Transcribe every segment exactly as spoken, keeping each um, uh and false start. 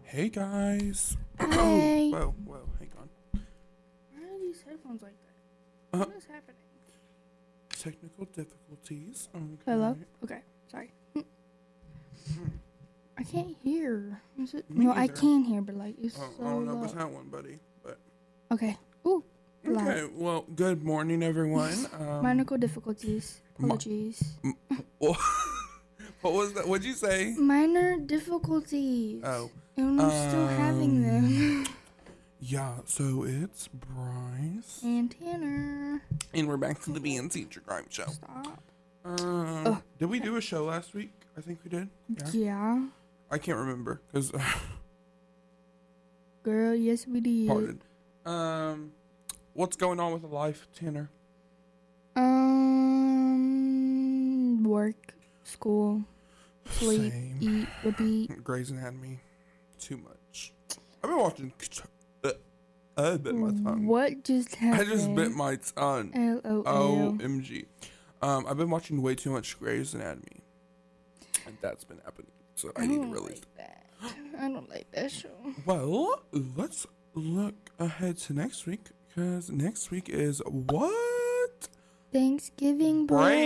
Hey guys. Hey. Whoa, whoa, hang on. Why are these headphones like that? Uh, What is happening? Technical difficulties. Okay. Hello? Okay, sorry. I can't hear. Is it? Me no, I either. can hear, but like it's Oh, so I don't know low. about that one, buddy. But Okay. Ooh. Loud. okay. Well, good morning, everyone. Um, Technical difficulties. mi- Apologies. what was that? What'd you say? Minor difficulties. Oh, And I'm still having them. yeah. So it's Bryce, And Tanner. and we're back to the B and Teacher Crime Show. Stop. Um, Ugh. did we do a show last week? I think we did. Yeah. Yeah. I can't remember because. Girl, yes we did. Pardon. Um, what's going on with life, Tanner? Um, work, school, sleep, Same. eat, repeat. Grey's Anatomy. Too much. I've been watching. Uh, I bit my tongue. What just I happened? just bit my tongue. L O O L. M G. Um, I've been watching way too much Grey's Anatomy, and that's been happening. So I, I need to don't release. like that. I don't like that show. Well, let's look ahead to next week because next week is what? Thanksgiving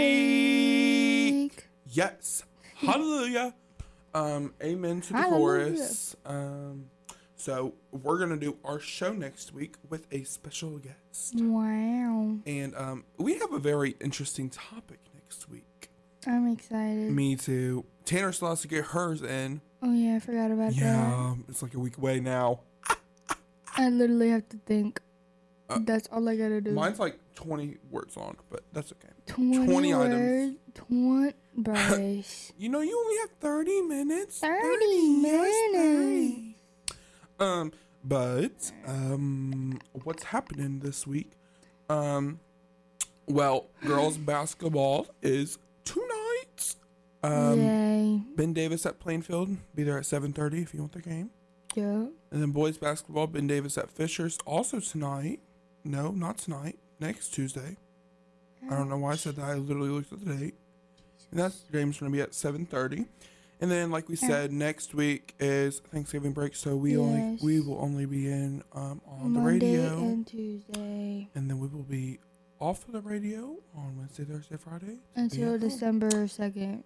Break. break. Yes. Hallelujah. Um, amen to the Hallelujah. chorus. Um, so we're gonna do our show next week with a special guest, Wow. and um, we have a very interesting topic next week. I'm excited. Me too. Tanner still has to get hers in. Oh yeah, I forgot about that. Yeah, it's like a week away now. I literally have to think. Uh, That's all I gotta do. Mine's like twenty words long, but that's okay. twenty, twenty words, items. twenty Bryce. You know, you only have thirty minutes. thirty yes, minutes. thirty. Um, but um, what's happening this week? Um, well, girls basketball is tonight. Um, Yay. Ben Davis at Plainfield. Be there at seven thirty if you want the game. Yeah. And then boys basketball. Ben Davis at Fishers also tonight. No, not tonight. Next Tuesday. I don't know why I said that. I literally looked at the date. And that game's going to be at seven thirty. And then, like we said, next week is Thanksgiving break, so we only Yes. we will only be in um, on Monday the radio, and Tuesday and then we will be off of the radio on Wednesday, Thursday, Friday until Yeah. December second.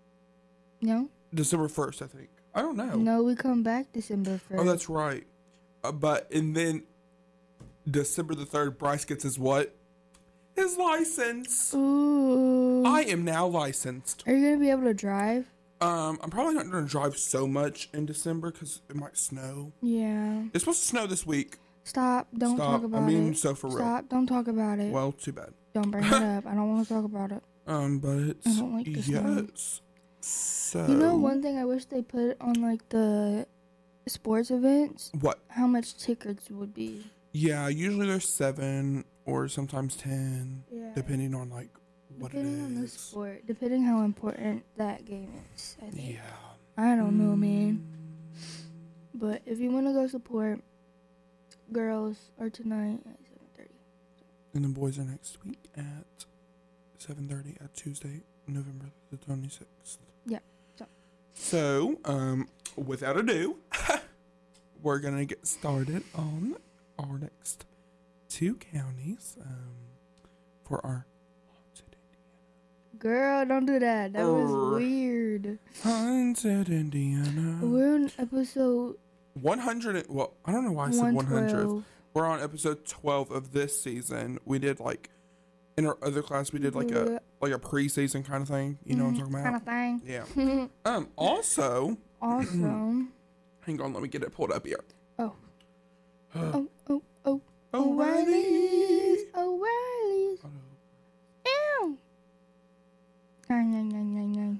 No, December first, I think. I don't know. no, we come back December first. Oh, that's right. Uh, but and then December the third, Bryce gets his what? His license. Ooh. I am now licensed. Are you gonna be able to drive? Um, I'm probably not going to drive so much in December because it might snow. Yeah. It's supposed to snow this week. Stop. Don't Stop. talk about I'm being it. so for real. Stop. Don't talk about it. Well, too bad. Don't bring it up. I don't want to talk about it. Um, but I don't like the snow. yes. So You know, one thing I wish they put on like the sports events, what? how much tickets would be. Yeah, usually there's seven or sometimes ten, Yeah. depending on like what Depending it on the is. sport, depending how important that game is. I think. Yeah. I don't know, man. But if you want to go support, girls are tonight at seven thirty. And the boys are next week at seven thirty at Tuesday, November the twenty-sixth. Yeah, so. So, um, without ado, we're going to get started on our next two counties um, for our Haunted Girl, don't do that. That was Err. weird. Haunted Indiana. We're on episode one hundred. Well, I don't know why I said one hundred. one twelve. We're on episode twelve of this season. We did like in our other class. We did like a like a preseason kind of thing. You know what I'm talking Kind about? of thing. Yeah. Um. Also, Awesome. hang on. Let me get it pulled up here. Oh. Uh, Oh, oh, oh. O'Reilly's. O'Reilly's. Ew. Nine, nine, nine, nine, nine.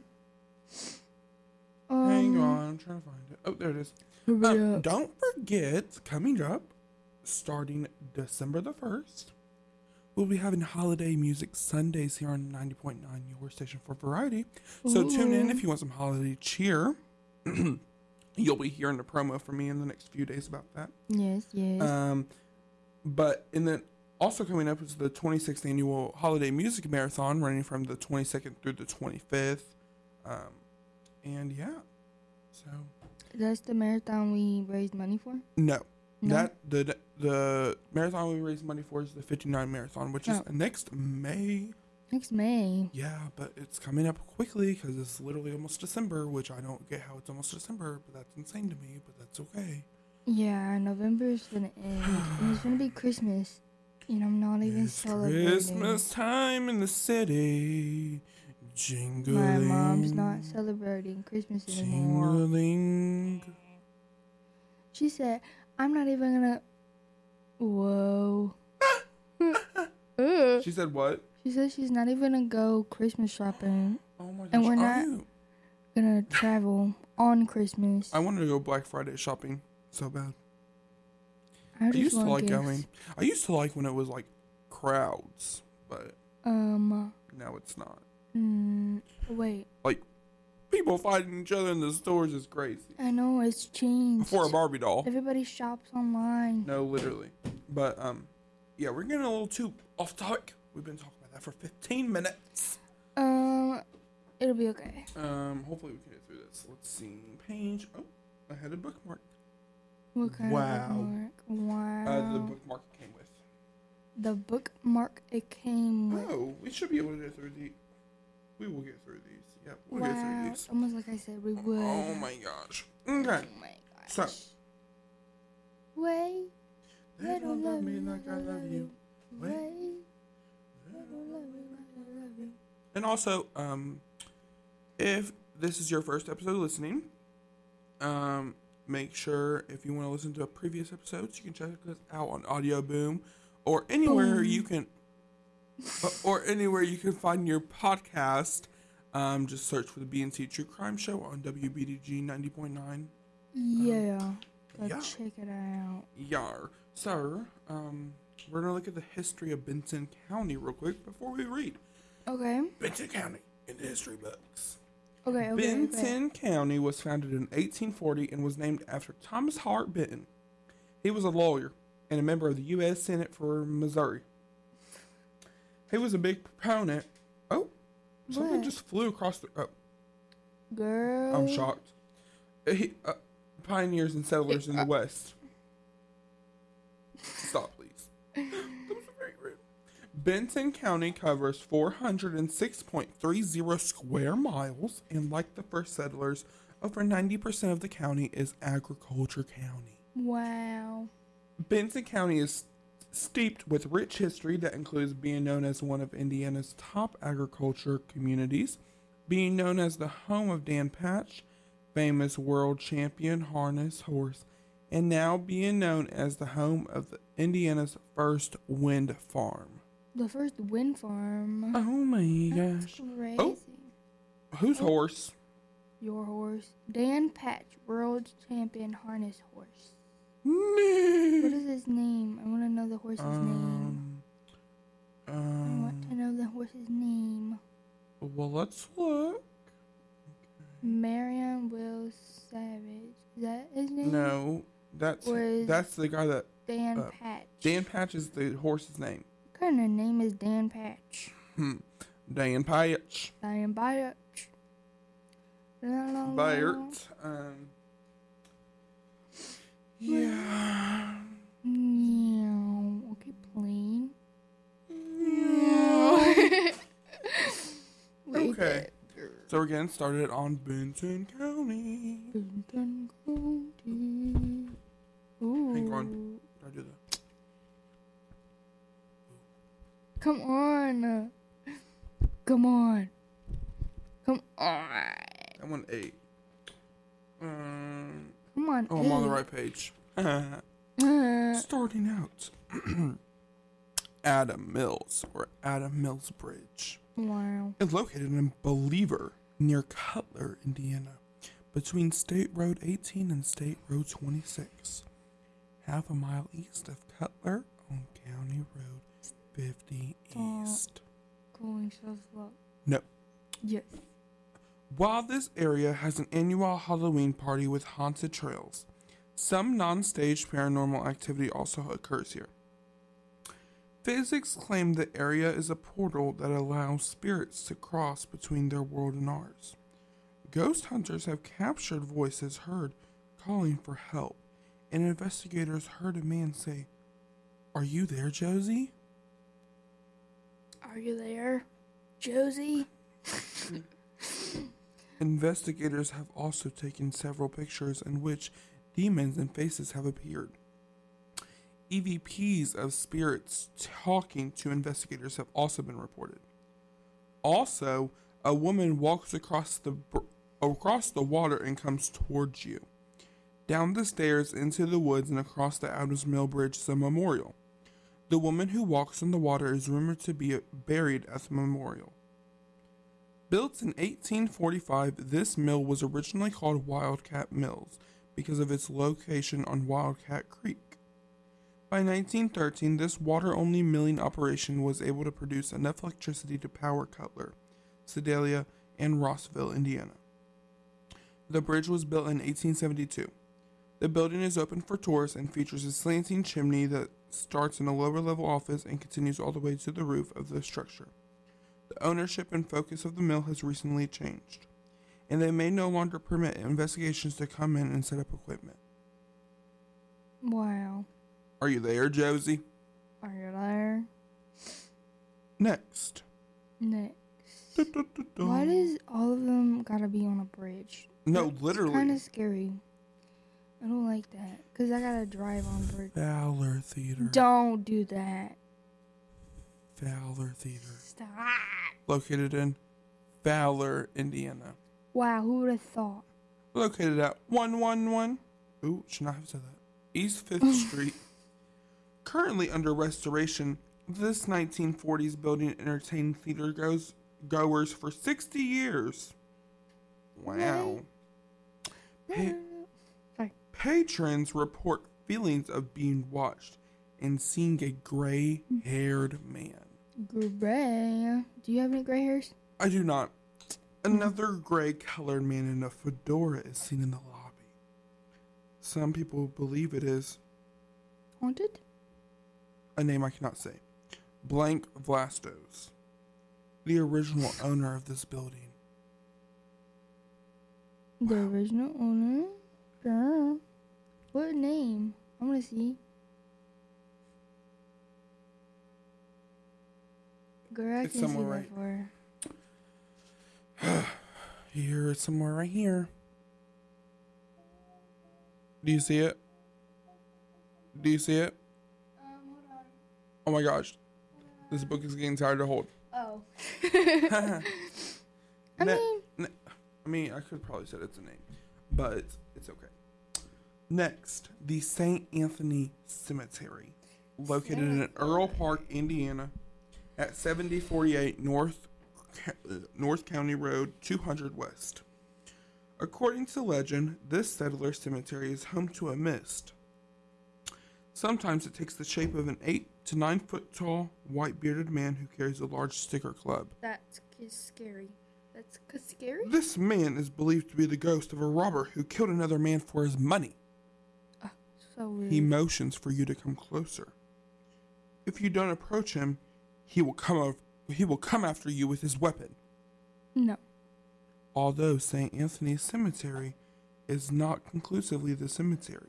Um, Hang on. I'm trying to find it. Oh, there it is. hurry Um, up. don't forget, coming up, starting December the first, we'll be having holiday music Sundays here on ninety point nine, your station for variety. So tune in Ooh. if you want some holiday cheer. You'll be hearing the promo from me in the next few days about that. Yes, yes. Um, but and then also coming up is the twenty-sixth annual holiday music marathon, running from the twenty-second through the twenty-fifth. Um, and yeah, so that's the marathon we raised money for? No. No? That the the marathon we raise money for is the fifty-nine marathon, which is Oh. next May. Next May. Yeah, but it's coming up quickly because it's literally almost December, which I don't get how it's almost December, but that's insane to me, but that's okay. Yeah, November is gonna end. And it's gonna be Christmas. And I'm not even It's celebrating. Christmas time in the city. Jingling. My mom's not celebrating Christmas anymore. Jingling. She said, I'm not even gonna. Whoa. She said what? She said she's not even gonna go Christmas shopping. Oh my gosh. And we're are not- you? Gonna travel on Christmas. I wanted to go Black Friday shopping so bad. I I just used to want like gifts. going. I used to like when it was like crowds, but Um. now it's not. Mm, wait. People fighting each other in the stores is crazy. I know it's changed. For a Barbie doll. Everybody shops online. No, literally. But um, yeah, we're getting a little too off topic. We've been talking about that for fifteen minutes. Um, it'll be okay. Um, hopefully we can get through this. Let's see. Page. Oh, I had a bookmark. What kind Wow. of bookmark? Wow. Uh, the bookmark it came with. The bookmark it came with. Oh, we should be able to get through the. We will get through these. Yep, we'll get through Wow. these. Almost like I said we would. Oh my gosh. Oh Okay. my gosh. So. Wait. They don't love me like I love you. Wait. Wait. They don't love me like I love you. And also, um, if this is your first episode listening, um, make sure if you want to listen to previous episodes, you can check us out on Audio Boom or anywhere Boom. you can, uh, or anywhere you can find your podcast. Um, just search for the B N C True Crime Show on W B D G ninety point nine. Yeah. Go yeah. check it out. Yar. So, um, we're gonna look at the history of Benson County real quick before we read Okay. Benson County in the history books. Okay. Okay. Benton County was founded in eighteen forty and was named after Thomas Hart Benton. He was a lawyer and a member of the U S Senate for Missouri. He was a big proponent. Oh, something What? just flew across the. Oh, Okay. Girl. I'm shocked. He, uh, pioneers and settlers in the West. Stop, please. That was very rude. Benton County covers four hundred six point three zero square miles, and like the first settlers, over ninety percent of the county is agriculture county. Wow. Benton County is steeped with rich history that includes being known as one of Indiana's top agriculture communities, being known as the home of Dan Patch, famous world champion harness horse, and now being known as the home of the Indiana's first wind farm. The first wind farm. Oh my That's gosh. crazy. Oh. Whose Oh. horse? Your horse. Dan Patch, world champion harness horse. What Um, is his name? I want to know the horse's name. I want to um, know the horse's name. well, let's look. Marion Will Savage. Is that his name? No, that's Or is that's the guy that Dan uh, Patch. Dan Patch is the horse's name. What kind of name is Dan Patch? Hmm. Dan Patch. Dan Patch. La, la, la. Bert. Um. Yeah. Meow. Okay, plain. Wait, Okay. So we're getting started on Benton County. Benton County. Ooh. Hang on. Did I do that? Come on. Come on. Come on. I want eight. Um. Come on. Oh, I'm on the eight. right page. Uh, Starting out. Adam Mills, or Adam Mills Bridge, wow. is located in Believer, near Cutler, Indiana, between State Road eighteen and State Road twenty-six, half a mile east of Cutler on County Road fifty Stop. East. Going so slow. No. Yes. While this area has an annual Halloween party with haunted trails, some non-staged paranormal activity also occurs here. Physics claim the area is a portal that allows spirits to cross between their world and ours. Ghost hunters have captured voices heard calling for help, and investigators heard a man say, "Are you there, Josie?" Are you there, Josie? Investigators have also taken several pictures in which demons and faces have appeared. E V Ps of spirits talking to investigators have also been reported. Also, a woman walks across the across the water and comes towards you. Down the stairs, into the woods, and across the Adams Mill Bridge is a memorial. The woman who walks on the water is rumored to be buried at the memorial. Built in eighteen forty-five, this mill was originally called Wildcat Mills because of its location on Wildcat Creek. By nineteen thirteen, this water-only milling operation was able to produce enough electricity to power Cutler, Sedalia, and Rossville, Indiana. The bridge was built in eighteen seventy-two. The building is open for tours and features a slanting chimney that starts in a lower-level office and continues all the way to the roof of the structure. The ownership and focus of the mill has recently changed, and they may no longer permit investigations to come in and set up equipment. Wow. Are you there, Josie? Are you there? Next. Next. Du- du- du- du. Why does all of them gotta be on a bridge? No, That's literally. kind of scary. I don't like that. Because I gotta drive on bridge. Fowler Theater. Don't do that. Fowler Theater. Stop. Located in Fowler, Indiana. Wow, who would have thought? Located at one one one. Ooh, should not have said that. East fifth Street. Currently under restoration, this nineteen forties building entertained theater goes, goers for sixty years. Wow. Pa- Sorry. patrons report feelings of being watched and seeing a gray-haired man. Gray. Do you have any gray hairs? I do not. Another gray-colored man in a fedora is seen in the lobby. Some people believe it is Haunted? a name I cannot say. Blank Vlastos, the original owner of this building. The Wow. original owner? Sure. What name? I want to see. Girl, I It's can see somewhere that for. Here, it's somewhere right here. Do you see it? Do you see it? Um, hold on. Oh my gosh. This book is getting tired to hold. Oh. I I Ne- mean, I mean, I could probably say it's a name, but it's okay. Next, the Saint Anthony Cemetery, located in Earl Park, Indiana, at seventy forty-eight North uh, North County Road, two hundred West. According to legend, this settler cemetery is home to a mist. Sometimes it takes the shape of an eight to nine foot tall, white bearded man who carries a large stick or club. that's k- scary. That's k- scary? This man is believed to be the ghost of a robber who killed another man for his money. So weird. He motions for you to come closer. If you don't approach him, he will come of, he will come after you with his weapon. No. Although Saint Anthony's Cemetery is not conclusively the cemetery,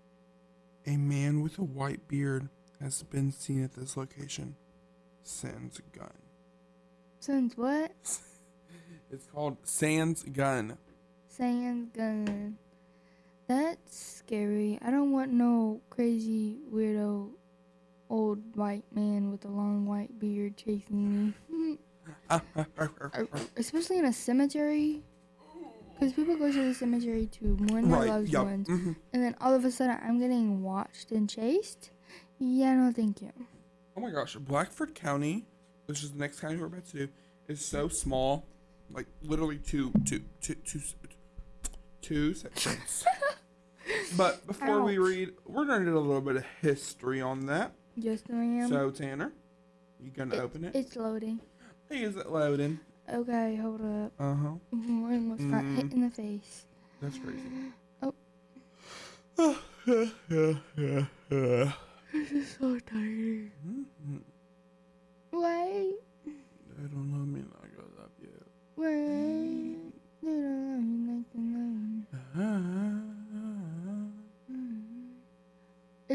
a man with a white beard has been seen at this location. Sans gun. Since what? It's called Sans Gun. Sand gun. That's scary. I don't want no crazy weirdo old white man with a long white beard chasing me. Or- Especially in a cemetery. Because people go to the cemetery to mourn their Right, loved yup, ones. mhm. And then all of a sudden I'm getting watched and chased? Yeah, no thank you. Oh my gosh, Blackford County, which is the next county we're about to do, is so small, like literally two, two, two, two, two sections. But before we Ouch. read, we're gonna do a little bit of history on that. Yes, I am. So Tanner, you gonna It- open it? It's loading. Hey, is it loading? Okay, hold up. Uh huh. Mhm, I almost got Mm. hit in the face. That's crazy. Oh. Mhm. This is so tired. Wait, I don't know me not got up yet. wait. They don't know me like the name. Ah.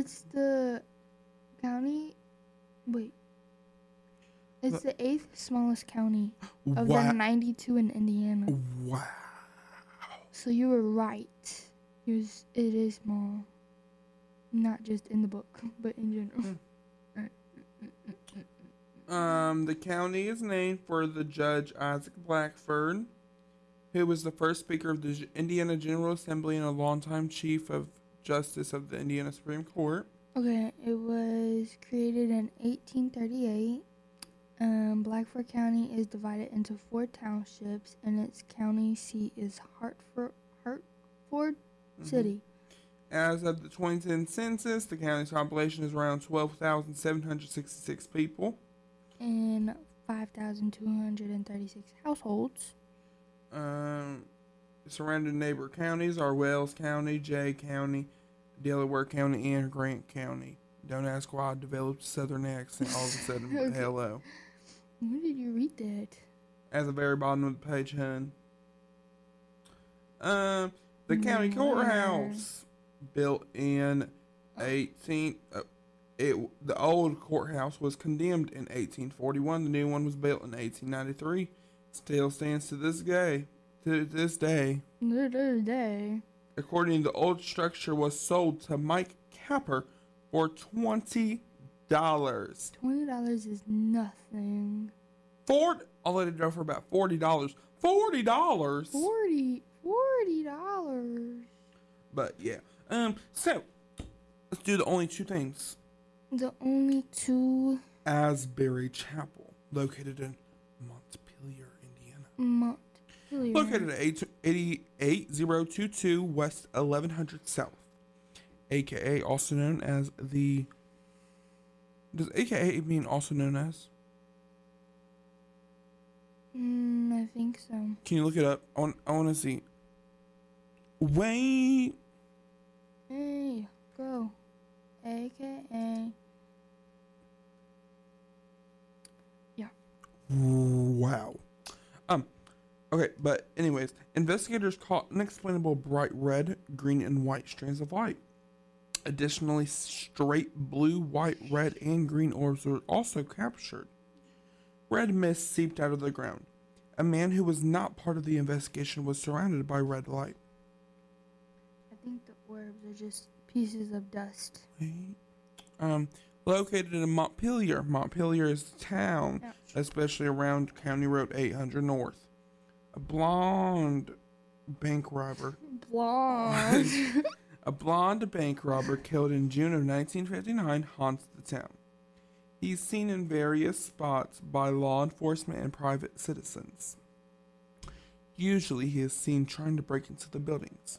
It's the county. Wait. It's the eighth smallest county of Wow. the ninety-two in Indiana. Wow. So you were right. It is, it is small. Not just in the book, but in general. Um, the county is named for the Judge Isaac Blackford, who was the first Speaker of the Indiana General Assembly and a longtime Chief of Justice of the Indiana Supreme Court. Okay, it was created in eighteen thirty-eight. Um, Blackford County is divided into four townships, and its county seat is Hartford, Hartford Mm-hmm. City. As of the twenty ten census, the county's population is around twelve thousand seven hundred sixty-six people. And five thousand two hundred thirty-six households. Um, surrounding neighbor counties are Wells County, Jay County, Delaware County, and Grant County. Don't ask why I developed a southern accent all of a sudden. But Okay. hello. Where did you read that? At the very bottom of the page, hun. Um, the county Where? courthouse, built in eighteen. Uh, it the old courthouse was condemned in eighteen forty-one. The new one was built in eighteen ninety-three. Still stands to this day. To this day. Day. According to the old structure, was sold to Mike Capper for twenty dollars. Twenty dollars is nothing. Ford, I'll let it go for about forty dollars. Forty dollars. Forty, forty dollars. But yeah. Um. So let's do the only two things. The only two Asbury Chapel, located in Montpelier, Indiana. Montpelier. Located at eighty-eight thousand twenty-two West eleven hundred South, aka also known as the. Does A K A mean also known as? Mm, I think so. Can you look it up? I want, I want to see. Wait. Hey, go. A K A. Yeah. Wow. Um. Okay, but anyways, investigators caught unexplainable bright red, green, and white strands of light. Additionally, straight blue, white, red, and green orbs were also captured. Red mist seeped out of the ground. A man who was not part of the investigation was surrounded by red light. I think the orbs are just pieces of dust. Um, located in Montpelier. Montpelier is the town, Ouch. especially around County Road eight hundred North. A blonde bank robber. Blonde. A blonde bank robber killed in June of nineteen fifty-nine haunts the town. He's seen in various spots by law enforcement and private citizens. Usually he is seen trying to break into the buildings.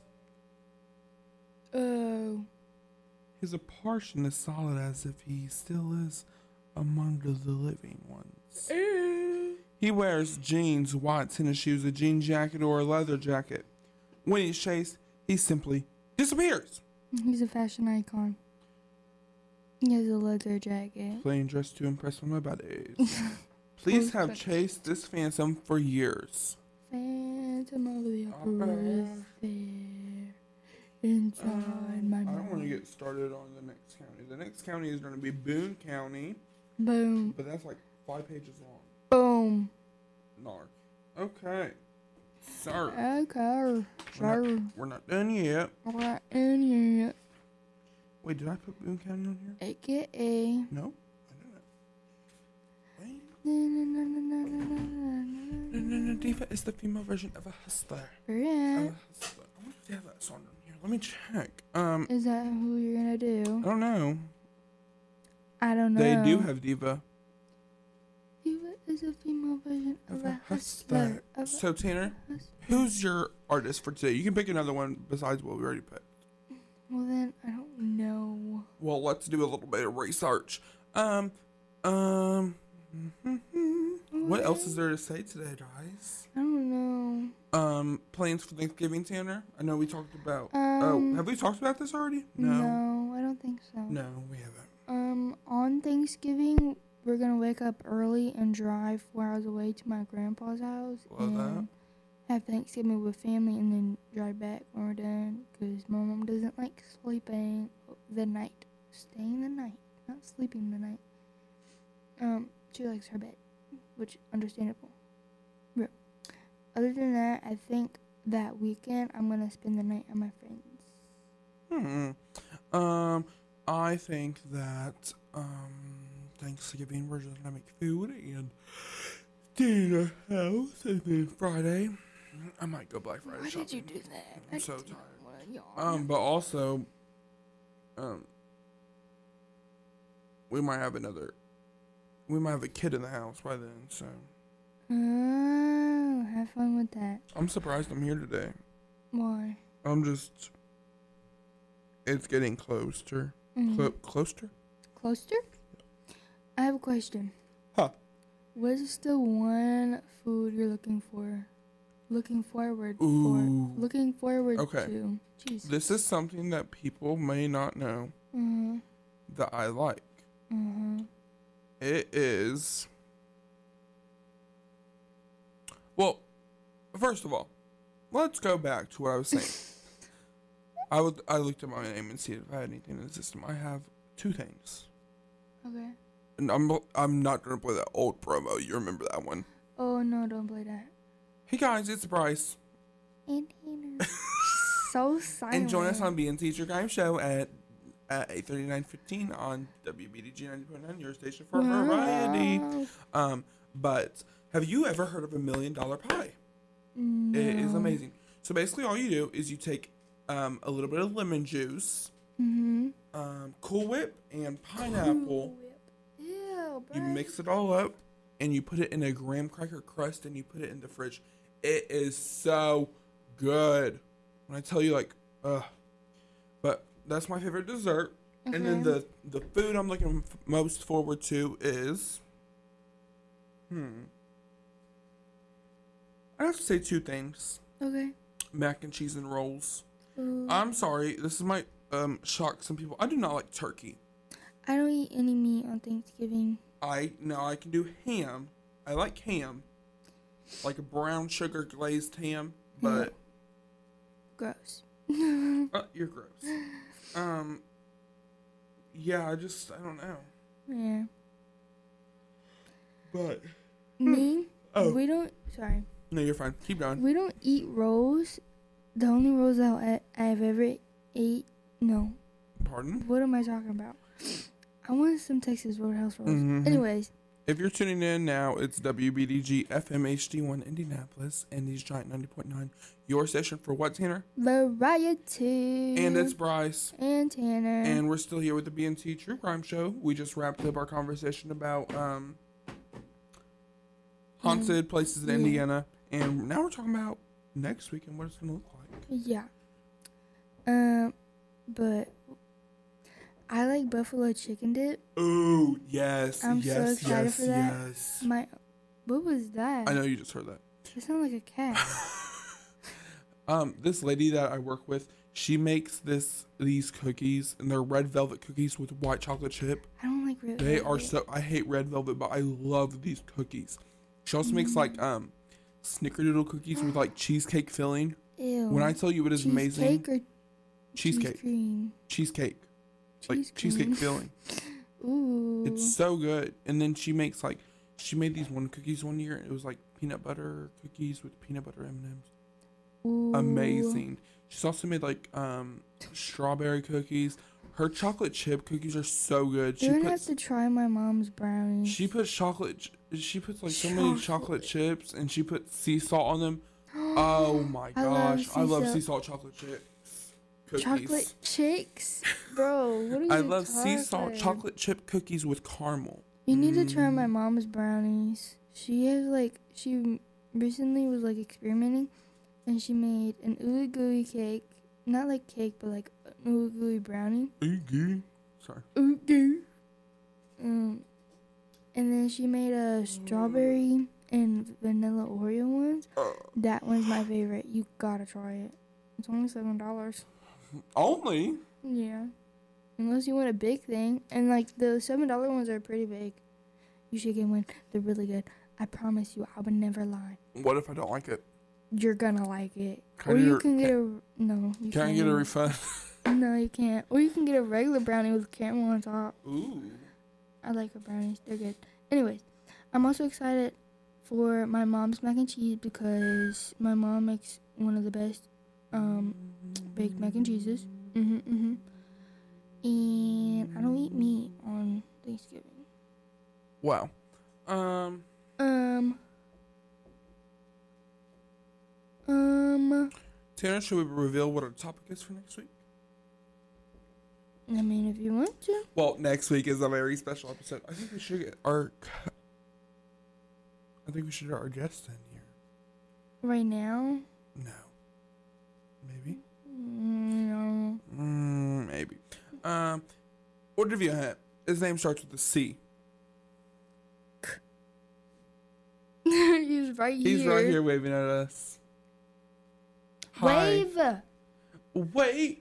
Oh. His apartment is solid as if he still is among the living ones. He wears jeans, white tennis shoes, a jean jacket, or a leather jacket. When he's chased, he simply disappears. He's a fashion icon. He has a leather jacket. Plain dressed to impress my buddies. Police have chased this phantom for years. Phantom of the Opera is there inside Um, my I don't want to mind. get started on the next county. The next county is going to be Boone County, Boom. but that's like five pages long. Boom. Narc. Okay. Sir. Okay. We're Sure. not, we're not done yet. Right in here. Wait, did I put Boone County on here? A K A. No. I didn't. Wait. Na, na, na, na, na, na, No, no, no. Diva is the female version of a hustler. na. Of a Yeah. hustler. I wonder if they have that song on here. Let me check. Um, Is that who you're gonna I do? don't know. I don't know. They do have Diva. Diva is a female version of, Of a a hustler. hustler. Of a So, Tanner, hustler. who's your artist for today? You can pick another one besides what we already picked. Well then, I don't know. Well, let's do a little bit of research. Um, um, what else is there to say today, guys? I don't know. Um, plans for Thanksgiving, Tanner? I know we talked about. Um, oh, have we talked about this already? No. I don't think so. No, we haven't. Um, on Thanksgiving, we're gonna wake up early and drive four hours away to my grandpa's house Love that. and have Thanksgiving with family, and then drive back when we're done. Cause my mom doesn't like sleeping the night, staying the night, not sleeping the night. Um, she likes her bed, which understandable. Real. Other than that, I think that weekend I'm gonna spend the night at my friends. Hmm. Um, I think that um Thanksgiving we're just gonna make food and stay in our house, and then Friday I might go Black Friday Why shopping. did you do that? I'm I so didn't tired. wanna yawn. Um, but also, um, we might have another. We might have a kid in the house by then, so Oh, have fun with that. I'm surprised I'm here today. Why? I'm just. It's getting closer. Mm. Clo- closer? Closer? I have a question. Huh. What is the one food you're looking for? Looking forward Ooh. for? Looking forward Okay. to? Jesus. This is something that people may not know Mm-hmm. that I like. Mm-hmm. It is. Well, first of all, let's go back to what I was saying. I would. I looked at my name and see if I had anything in the system. I have two things. Okay. And I'm I'm not gonna play that old promo. You remember that one? Oh, no, don't play that. Hey guys, it's Bryce. And Tanner. So silent. And join us on B N C's Your Game Show at at eight thirty nine fifteen on W B D G ninety point nine, your station for variety. Wow. Um, but have you ever heard of a million dollar pie? No. It is amazing. So basically, all you do is you take um a little bit of lemon juice, Mm-hmm. um, Cool Whip, and pineapple. Ew, You mix it all up, and you put it in a graham cracker crust, and you put it in the fridge. It is so good. When I tell you, like, uh, but that's my favorite dessert. Okay. And then the the food I'm looking f- most forward to is, hmm, I have to say two things: Okay. mac and cheese and rolls. Ooh. I'm sorry, this might um shock some people. I do not like turkey. I don't eat any meat on Thanksgiving. I no, I can do ham. I like ham, like a brown sugar glazed ham, but Gross. uh, you're gross. Um, yeah, I just I don't know, Yeah. but Me? Oh. We don't. Sorry. no, you're fine. Keep going. We don't eat rolls. The only rolls I'll, I've ever ate. No. Pardon? What am I talking about? I want some Texas Roadhouse rolls. Mhm. Anyways. If you're tuning in now, it's W B D G F M H D one Indianapolis and these giant ninety point nine. Your station for what, Tanner? Variety. And it's Bryce. And Tanner. And we're still here with the B N C True Crime Show. We just wrapped up our conversation about um, haunted places in Yeah. Indiana. And now we're talking about next week and what it's going to look like. Yeah. Um, but I like buffalo chicken dip. Oh, yes, I'm so yes, excited yes, for that. yes. My, what was that? I know you just heard that. It sounded like a cat. Um, this lady that I work with, she makes this these cookies, and they're red velvet cookies with white chocolate chip. I don't like red They velvet. are so. I hate red velvet, but I love these cookies. She also makes like um, snickerdoodle cookies with like cheesecake filling. Ew. When I tell you it is amazing, Cheesecake or cheesecake, cheese cream? cheesecake, Cheese like cream. cheesecake filling. Ooh. It's so good. And then she makes like she made these one cookies one year. It was like peanut butter cookies with peanut butter M and M's. Ooh. Amazing. She's also made like um strawberry cookies. Her chocolate chip cookies are so good. She You're gonna puts have to try my mom's brownies. she puts chocolate. ch- She puts like so many chocolate chips, and she puts sea salt on them. Oh my I love gosh, sea I love salt. sea salt chocolate chips cookies. Chocolate chicks, bro. What are you I love sea salt talking? chocolate chip cookies with caramel. You need to try Mm. my mom's brownies. She has like she recently was like experimenting, and she made an ooey gooey cake. Not like cake, but like an ooey gooey brownie. Oogie. Sorry. Ooey gooey. Um, and then she made a strawberry and vanilla Oreo ones. Uh, That one's my favorite. You gotta try it. It's only seven dollars. only. Yeah. Unless you want a big thing. And, like, the seven dollar ones are pretty big. You should get one. They're really good. I promise you, I would never lie. What if I don't like it? You're gonna like it. Can or I you get a- can get a... No. You Can I can't get a even- refund? No, you can't. Or you can get a regular brownie with caramel on top. Ooh. I like her brownies. They're good. Anyways, I'm also excited for my mom's mac and cheese because my mom makes one of the best um, baked mac and cheeses. Mm-hmm, mm-hmm. And I don't eat meat on Thanksgiving. Wow. Um. Um. Um. Tanner, should we reveal what our topic is for next week? I mean, if you want to. Well, next week is a very special episode. I think we should get our. I think we should get our guest in here. Right now? No. Maybe. Mm, no. Mm, maybe. Um, what have you had? His name starts with a C. He's right here. He's right here waving at us. Hi. Wave. Wait.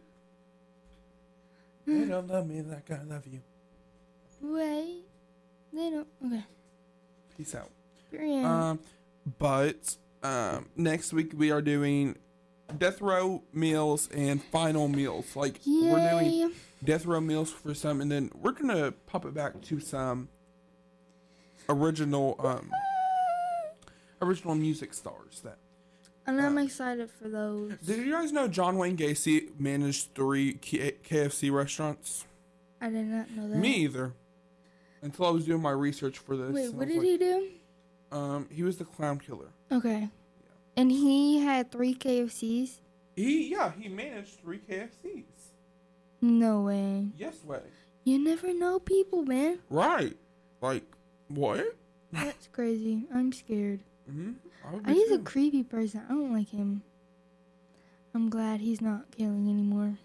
They don't love me like I love you. Wait. They don't. Okay. Peace out. Period. Um, but um, next week we are doing death row meals and final meals. Like Yay. we're doing death row meals for some, and then we're gonna pop it back to some original um original music stars. That and I'm uh, excited for those. did you guys know John Wayne Gacy managed three K- KFC restaurants? I did not know that. Me either. Until I was doing my research for this. Wait, and I what was did like, he do? Um, he was the clown killer. Okay. And he had three K F Cs? He yeah, he managed three K F Cs. No way. Yes way. You never know people, man. Right. Like what? That's crazy. I'm scared. Mm-hmm. And he's a creepy person. I don't like him. I'm glad he's not killing anymore.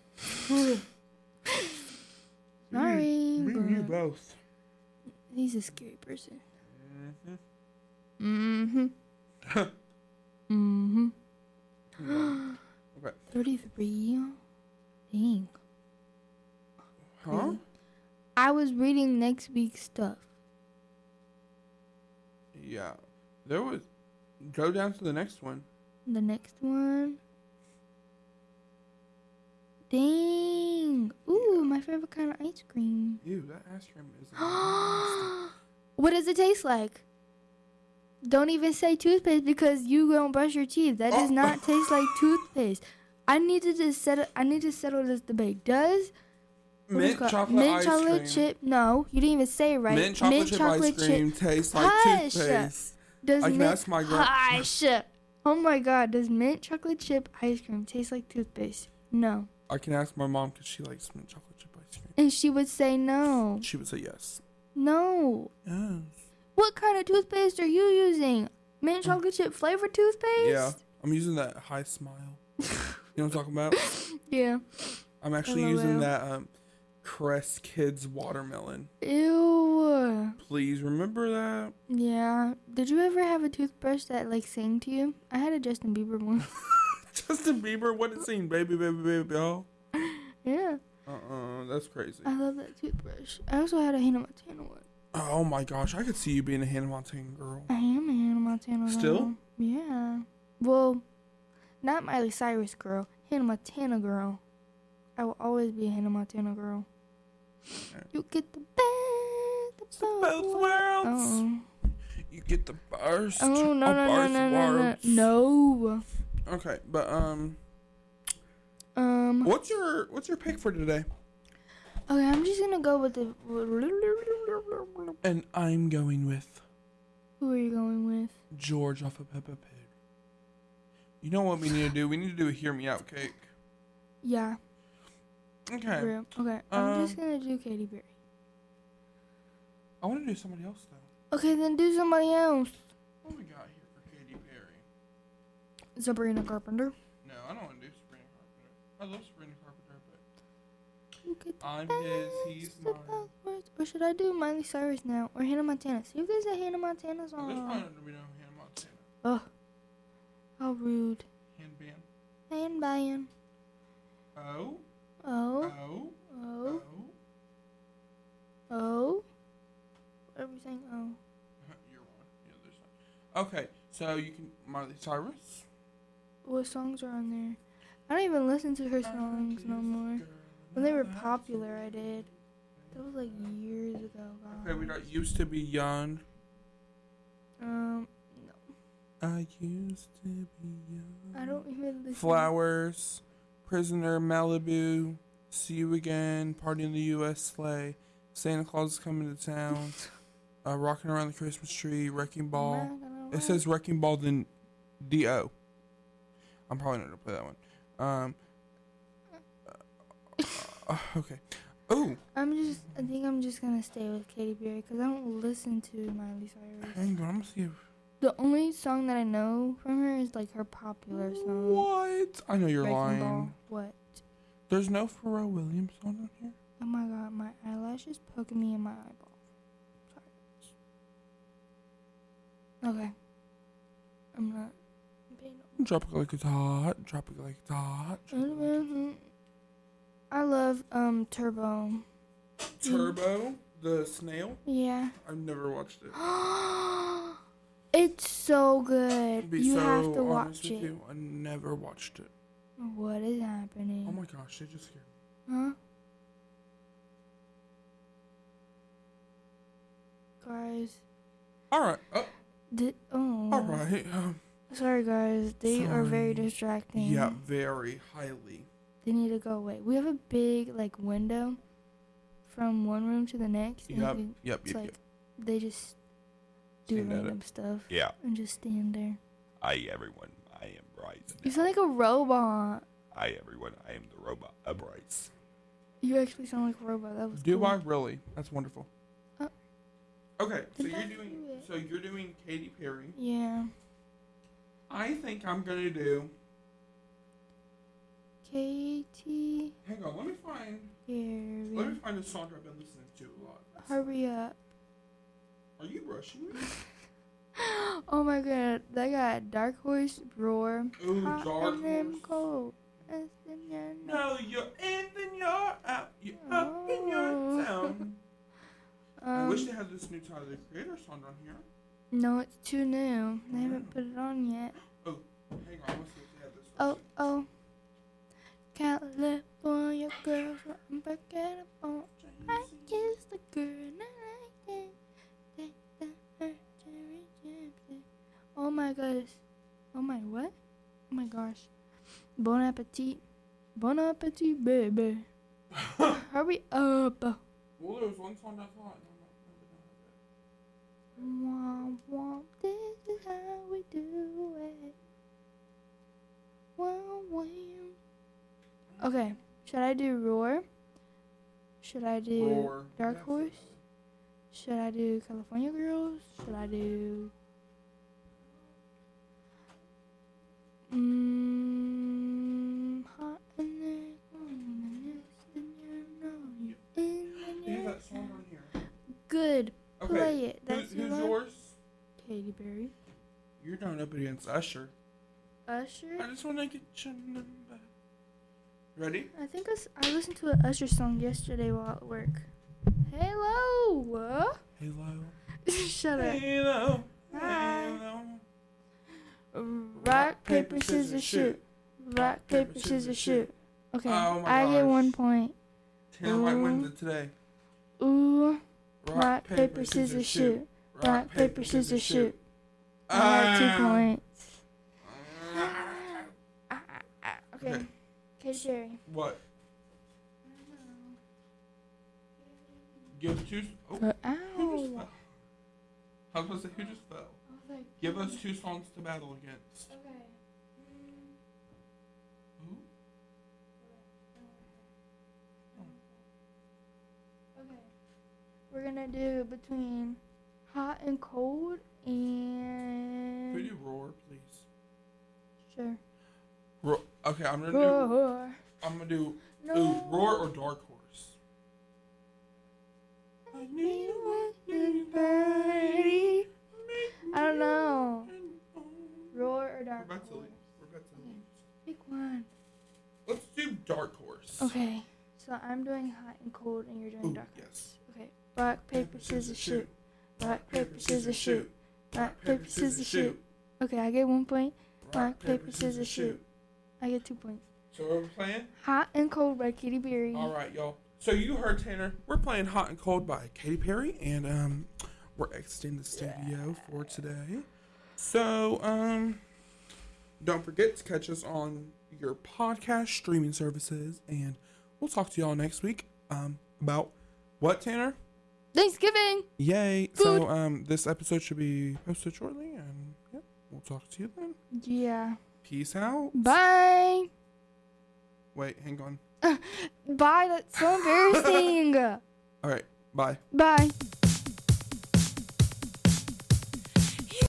Sorry. Me and you but both. he's a scary person. Mm-hmm. Mm-hmm. mm-hmm. Okay. thirty-three. Dang. Huh? I was reading next week's stuff. Yeah. There was. Go down to the next one. The next one. Dang. Ooh, my favorite kind of ice cream. Ew, that ice cream is. nasty. What does it taste like? Don't even say toothpaste because you don't brush your teeth. That does Oh. not taste like toothpaste. I need to just settle. I need to settle this debate. Does what is it Mint called? chocolate mint ice chocolate cream. chip? No, you didn't even say it right. Mint chocolate chip ice cream tastes like Hush. toothpaste. Does I can mint, ask my grand- Hush. Oh my God! Does mint chocolate chip ice cream taste like toothpaste? No. I can ask my mom because she likes mint chocolate chip ice cream. And she would say no. She would say yes. No. Yes. What kind of toothpaste are you using? Mint chocolate chip flavored toothpaste? Yeah, I'm using that High Smile. You know what I'm talking about? Yeah. I'm actually L O L. using that um, Crest Kids watermelon. Ew. Please remember that. Yeah. Did you ever have a toothbrush that like sang to you? I had a Justin Bieber one. Justin Bieber, what it sing? Baby, baby, baby, y'all. Yeah. Uh-uh, that's crazy. I love that toothbrush. I also had a Hannah Montana one. Oh my gosh, I could see you being a Hannah Montana girl. I am a Hannah Montana girl. Still? Yeah. Well, not Miley Cyrus girl. Hannah Montana girl. I will always be a Hannah Montana girl. Okay. You get the best of Both worlds. Oh. You get the burst. Oh, no, of no, no, both no, no, no. worlds. No. Okay, but um, Um. what's your what's your pick for today? Okay, I'm just gonna go with the. And I'm going with Who are you going with? George off of Peppa Pig. You know what we need to do? We need to do a hear me out cake. Yeah. Okay. Real. Okay. I'm Um, just gonna do Katy Perry. I want to do somebody else though. Okay, then do somebody else. What we got here for Katy Perry? Sabrina Carpenter. No, I don't want to do Sabrina Carpenter. I love Sabrina Carpenter, but You get the I'm his, he's best of mine. both worlds. Or should I do Miley Cyrus now or Hannah Montana? See if there's a Hannah Montana There's song. probably not to be no Hannah Montana. Ugh. How rude. Handband. And buying. Oh. Oh. Oh. Oh. Oh. Oh. What are we saying? Oh. You're one. Yeah, there's one. Okay, so you can Miley Cyrus. What songs are on there? I don't even listen to her songs no more. When they were popular, I did. That was like years ago, guys. Okay, we got Used to Be Young. Um, I used to be young. I don't even listen. Flowers, Prisoner, Malibu, See You Again, Party in the U S, Sleigh, Santa Claus is Coming to Town, uh, Rocking Around the Christmas Tree, Wrecking Ball. It says Wrecking Ball, then D O. I'm probably not going to play that one. Um, uh, okay. Oh, I'm just. I think I'm just gonna stay with Katy Perry because I don't listen to Miley Cyrus. hang on. I'm going to see if... The only song that I know from her is like her popular song. What? I know you're Wrecking lying. Ball. What? There's no Pharrell Williams song on here? Oh my god, my eyelash is poking me in my eyeball. Sorry. Okay. I'm not paying no. Drop it like it's hot. Drop it like it's hot. drop it like it's- I love um Turbo. Turbo, the snail. Yeah. I've never watched it. It's so good. Be You so have to honest watch with it. you, I never watched it. What is happening? Oh my gosh, they just scared me. Huh? Guys. All right. Oh, Did, oh. all right. Um, Sorry, guys. They are very Sorry. distracting. yeah, very highly. They need to go away. We have a big, like, window from one room to the next. and Yep, you- yep, It's yep, like yep. they just do Stand at it. random stuff Yeah. and just stand there. Hi, everyone. I am Bryce. You sound like a robot. Hi, everyone. I am the robot of Bryce. You actually sound like a robot. That was Do cool. I really? That's wonderful. Uh, okay, so did you're I doing. do it? So you're doing Katy Perry. Yeah. I think I'm gonna do. Katy Hang on. Let me find. Let me Perry. find a song I've been listening to a lot. Hurry up. Are you rushing me? Oh my god. That got Dark Horse, Roar, Ooh, Hot Dark and them Horse. cold. As in your nose. No, you're in, then you're out. You're up in your Oh. town. I Um, wish they had this new Tyler the Creator song on here. no, it's too new. They haven't put it on yet. Hang on, let's see if they have this. Oh, version. oh. California girls, unforgettable. I kiss the girl and I like it. Take the hurt, cherry gypsy. Oh my gosh. Oh my what? Oh my gosh. Bon appetit. Bon appetit, baby. Hurry up. Well, there was one song I thought. Womp womp, this is how we do it. Wham wham. Okay, should I do Roar? Should I do Roar. Dark Yes. Horse? Should I do California Girls? Should I do mm, Hot in there, and you know you in They have there. that song on here. Good. Okay. Play it. Who- That's who's your yours? Katy Perry. You're going up against Usher. Usher. I just want to get your number. Ready? I think I, s- I listened to an Usher song yesterday while at work. Hello. Halo. Shut up. Halo. Hi. Halo. Rock, paper, scissors, shoot. Rock, paper, scissors, shoot. Okay, Oh my I get gosh. one point. Tam might win Ooh. the today. Ooh. Rock, paper, scissors, shoot. Rock, paper, scissors, shoot. I got two Ah. points. Ah. Ah, ah, ah. Okay. Okay. Katy Perry. What? Give two. Oh, Uh, who just ow. fell? I was gonna say who just fell. I was like, Give us two songs to battle against. okay. Who? Okay. We're gonna do between hot and cold and Could you roar, please? sure. Roar. Okay, I'm gonna do. Roar. I'm gonna do. No. Ooh, roar or dark horse. I Me with birdie. I don't know. Roar or We're dark about to horse. leave. We're about to leave. Pick one. Let's do dark horse. Okay. So I'm doing hot and cold, and you're doing Ooh, dark yes. horse. Okay. Rock, paper, scissors, shoot. Rock, paper, scissors, shoot. Rock, paper, scissors, shoot. Okay, I get one point. Rock, paper, scissors, shoot. I get two points. So what are we playing? Hot and Cold by Katy Perry. All right, y'all. So you heard Tanner. We're playing Hot and Cold by Katy Perry, and um, we're exiting the studio for today. So um, don't forget to catch us on your podcast streaming services, and we'll talk to y'all next week um about what, Tanner? Thanksgiving. Yay! Food. So um, this episode should be posted shortly, and yeah, we'll talk to you then. Yeah. Peace out. Bye. Wait, hang on. Bye. That's so embarrassing. All right, bye. Bye.